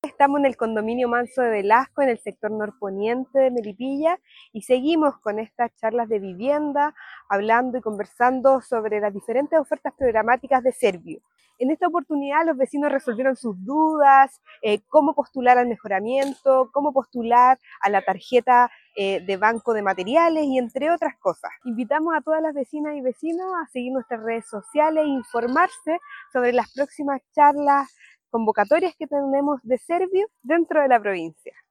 Estamos en el condominio Manso de Velasco, en el sector norponiente de Melipilla, y seguimos con estas charlas de vivienda, hablando y conversando sobre las diferentes ofertas programáticas de Servio. En esta oportunidad los vecinos resolvieron sus dudas, cómo postular al mejoramiento, cómo postular a la tarjeta de banco de materiales y entre otras cosas. Invitamos a todas las vecinas y vecinos a seguir nuestras redes sociales e informarse sobre las próximas charlas, convocatorias que tenemos de Servio dentro de la provincia.